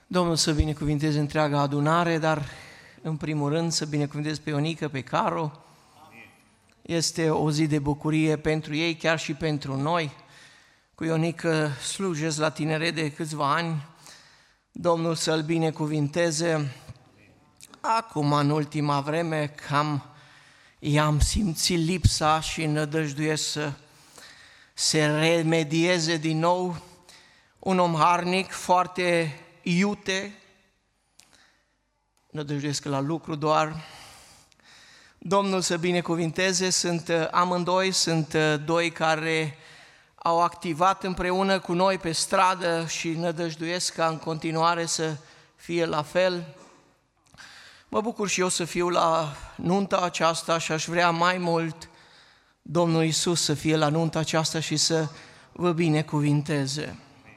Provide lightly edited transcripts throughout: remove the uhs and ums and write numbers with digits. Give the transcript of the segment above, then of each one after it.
Domnul să binecuvinteze întreaga adunare, dar în primul rând să binecuvinteze pe Ionica, pe Caro. Este o zi de bucurie pentru ei, chiar și pentru noi. Cu Ionica slujesc la tineret de câțiva ani. Domnul să-l binecuvinteze. Acum, în ultima vreme, cam i-am simțit lipsa și nădăjduiesc să se remedieze din nou. Un om harnic, foarte iute, nădăjduiesc la lucru doar. Domnul să binecuvinteze, amândoi sunt doi care au activat împreună cu noi pe stradă și nădăjduiesc ca în continuare să fie la fel. Mă bucur și eu să fiu la nunta aceasta și aș vrea mai mult Domnul Iisus să fie la nunta aceasta și să vă binecuvinteze.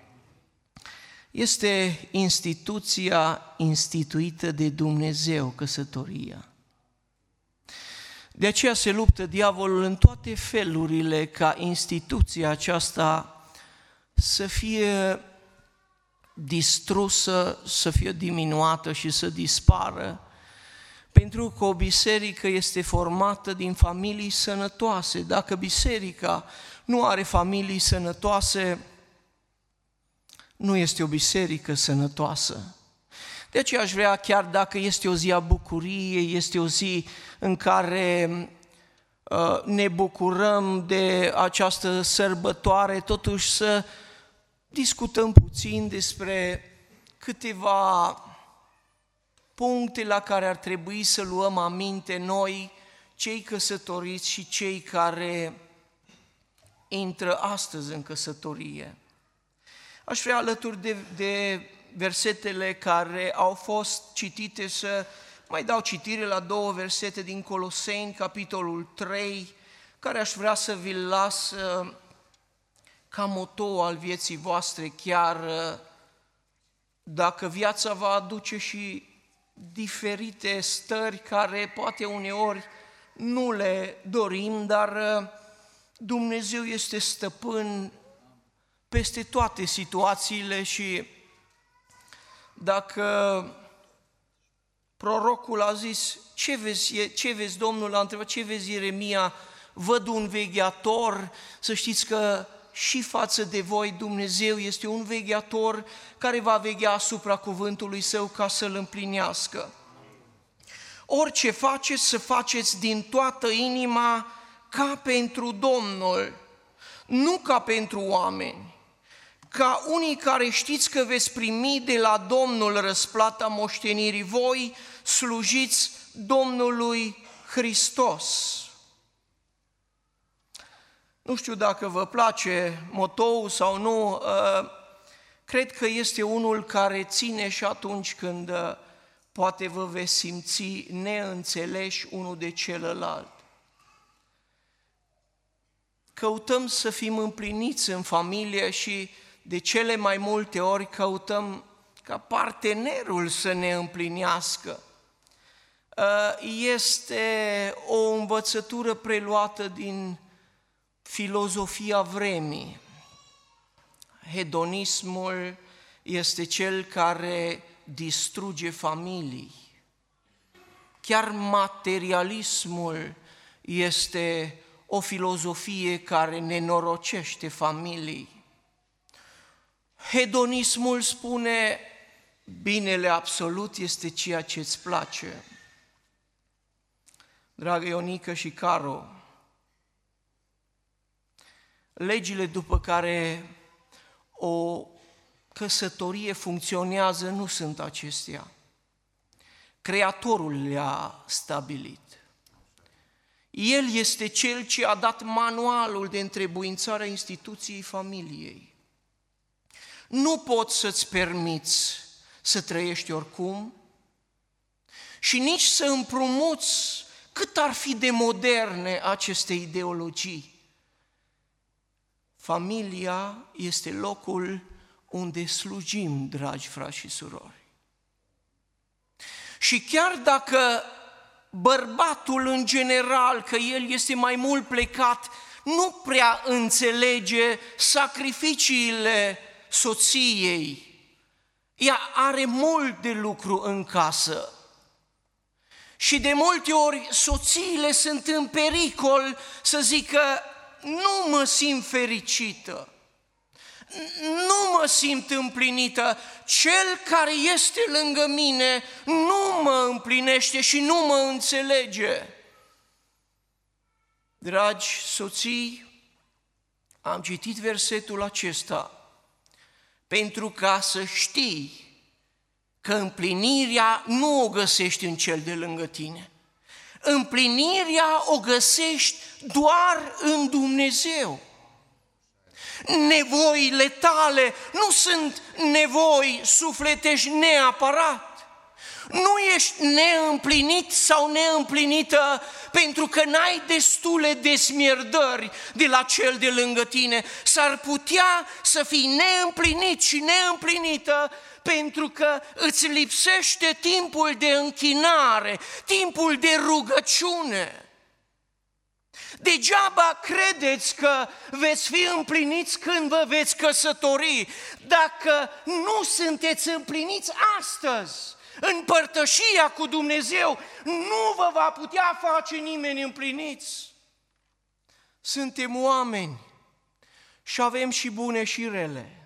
Este instituția instituită de Dumnezeu, căsătoria. De aceea se luptă diavolul în toate felurile ca instituția aceasta să fie distrusă, să fie diminuată și să dispară, pentru că o biserică este formată din familii sănătoase. Dacă biserica nu are familii sănătoase, nu este o biserică sănătoasă. De aceea aș vrea, chiar dacă este o zi a bucuriei, este o zi în care ne bucurăm de această sărbătoare, totuși să discutăm puțin despre câteva puncte la care ar trebui să luăm aminte noi, cei căsătoriți și cei care intră astăzi în căsătorie. Aș vrea alături de versetele care au fost citite să mai dau citire la două versete din Coloseni, capitolul 3, care aș vrea să vi-l las ca motou al vieții voastre, chiar dacă viața va aduce și diferite stări care poate uneori nu le dorim, dar Dumnezeu este stăpân peste toate situațiile și dacă prorocul a zis, ce vezi, Domnul a întrebat, ce vezi, Ieremia, văd un vegheator, să știți că și față de voi Dumnezeu este un vegheator care va veghea asupra cuvântului Său ca să-l împlinească. Orice faceți, să faceți din toată inima ca pentru Domnul, nu ca pentru oameni. Ca unii care știți că veți primi de la Domnul răsplata moștenirii, voi slujiți Domnului Hristos. Nu știu dacă vă place motoul sau nu, cred că este unul care ține și atunci când poate vă veți simți neînțeleși unul de celălalt. Căutăm să fim împliniți în familie și de cele mai multe ori căutăm ca partenerul să ne împlinească. Este o învățătură preluată din filozofia vremii. Hedonismul este cel care distruge familii. Chiar materialismul este o filozofie care nenorocește familii. Hedonismul spune, binele absolut este ceea ce îți place. Dragă Ionica și Caro, legile după care o căsătorie funcționează nu sunt acestea. Creatorul le-a stabilit. El este cel ce a dat manualul de întrebuințare a instituției familiei. Nu poți să-ți permiți să trăiești oricum și nici să împrumuți cât ar fi de moderne aceste ideologii. Familia este locul unde slujim, dragi frați și surori. Și chiar dacă bărbatul în general, că el este mai mult plecat, nu prea înțelege sacrificiile soției, ea are mult de lucru în casă. Și de multe ori soțiile sunt în pericol să zică, nu mă simt fericită, nu mă simt împlinită, cel care este lângă mine nu mă împlinește și nu mă înțelege. Dragi soții, am citit versetul acesta pentru ca să știi că împlinirea nu o găsești în cel de lângă tine. Împlinirea o găsești doar în Dumnezeu. Nevoile tale nu sunt nevoi sufletești neapărat. Nu ești neîmplinit sau neîmplinită pentru că n-ai destule desmierdări de la cel de lângă tine. S-ar putea să fii neîmplinit și neîmplinită pentru că îți lipsește timpul de închinare, timpul de rugăciune. Degeaba credeți că veți fi împliniți când vă veți căsători, dacă nu sunteți împliniți astăzi. În părtășia cu Dumnezeu nu vă va putea face nimeni împliniți. Suntem oameni și avem și bune și rele.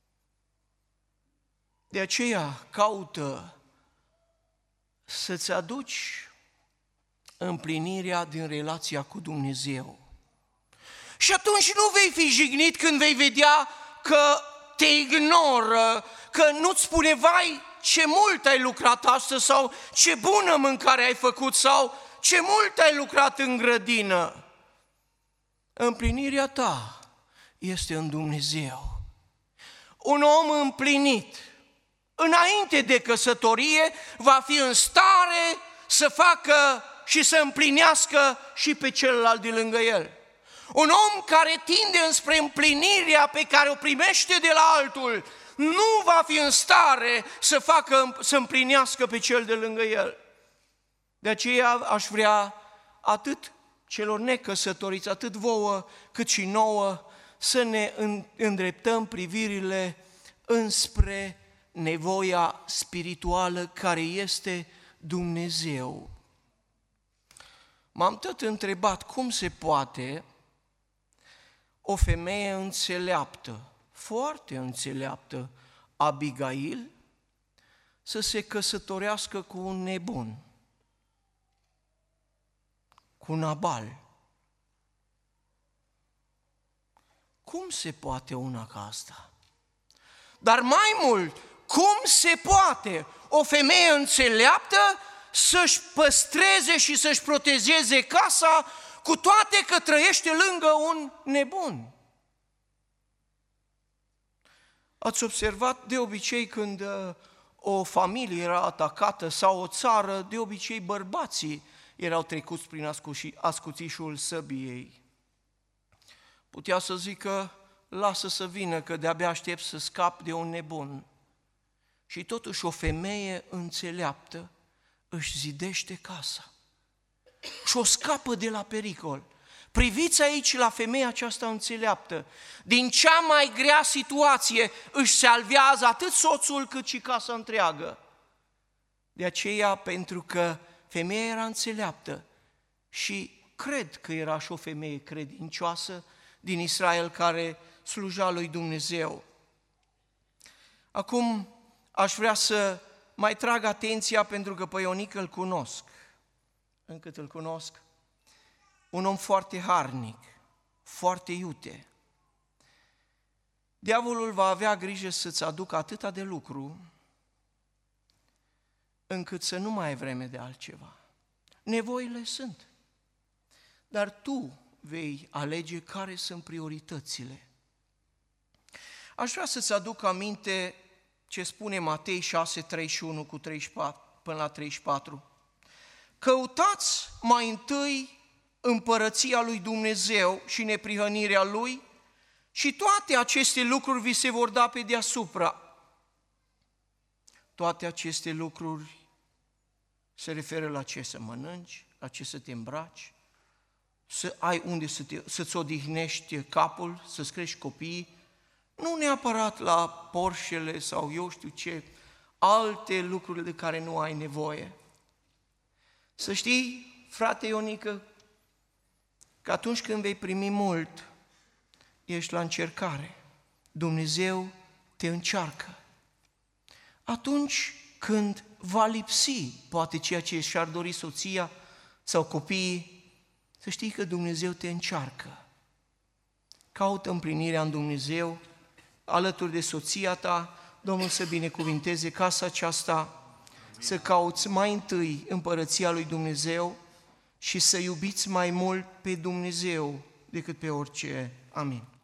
De aceea caută să-ți aduci împlinirea din relația cu Dumnezeu. Și atunci nu vei fi jignit când vei vedea că te ignoră, că nu-ți spune, vai, ce mult ai lucrat astăzi, sau ce bună mâncare ai făcut, sau ce mult ai lucrat în grădină. Împlinirea ta este în Dumnezeu. Un om împlinit, înainte de căsătorie, va fi în stare să facă și să împlinească și pe celălalt de lângă el. Un om care tinde înspre împlinirea pe care o primește de la altul, nu va fi în stare să împlinească pe cel de lângă el. De aceea aș vrea atât celor necăsătoriți, atât vouă, cât și nouă, să ne îndreptăm privirile înspre nevoia spirituală care este Dumnezeu. M-am tot întrebat cum se poate o femeie înțeleaptă, foarte înțeleaptă, Abigail, să se căsătorească cu un nebun, cu Nabal. Cum se poate una ca asta? Dar mai mult, cum se poate o femeie înțeleaptă să-și păstreze și să-și protejeze casa, cu toate că trăiește lângă un nebun? Ați observat, de obicei, când o familie era atacată sau o țară, de obicei bărbații erau trecuți prin ascuțișul săbiei. Putea să zică, lasă să vină, că de-abia aștept să scap de un nebun. Și totuși o femeie înțeleaptă își zidește casa și o scapă de la pericol. Priviți aici la femeia aceasta înțeleaptă. Din cea mai grea situație își salvează atât soțul cât și casa întreagă. De aceea, pentru că femeia era înțeleaptă și cred că era și o femeie credincioasă din Israel care sluja lui Dumnezeu. Acum aș vrea să mai trag atenția pentru că pe Ionic îl cunosc, încât îl cunosc, un om foarte harnic, foarte iute. Diavolul va avea grijă să-ți aducă atâta de lucru încât să nu mai ai vreme de altceva. Nevoile sunt, dar tu vei alege care sunt prioritățile. Aș vrea să-ți aduc aminte ce spune Matei 6, 31 cu 34, până la 34. Căutați mai întâi împărăția lui Dumnezeu și neprihănirea lui și toate aceste lucruri vi se vor da pe deasupra. Toate aceste lucruri se referă la ce să mănânci, la ce să te îmbraci, să ai unde să-ți odihnești capul, să-ți crești copiii, nu neapărat la Porschele sau eu știu ce alte lucruri de care nu ai nevoie. Să știi, frate Ionică, că atunci când vei primi mult, ești la încercare. Dumnezeu te încearcă. Atunci când va lipsi poate ceea ce și-ar dori soția sau copiii, să știi că Dumnezeu te încearcă. Caută împlinirea în Dumnezeu, alături de soția ta, Domnul să binecuvinteze casa aceasta, să cauți mai întâi împărăția lui Dumnezeu și să iubiți mai mult pe Dumnezeu decât pe orice. Amin.